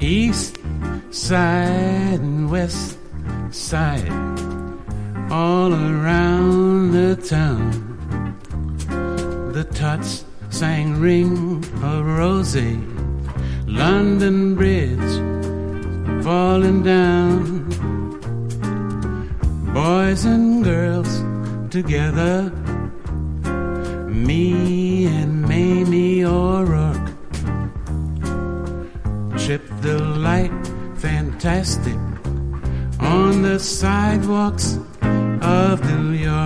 East side and west side, all around the town. The tots sang Ring a Rosie, London Bridge falling down. Boys and girls together, me and Mamie O'Rourke, Trip the Light Fantastic on the sidewalks of New York.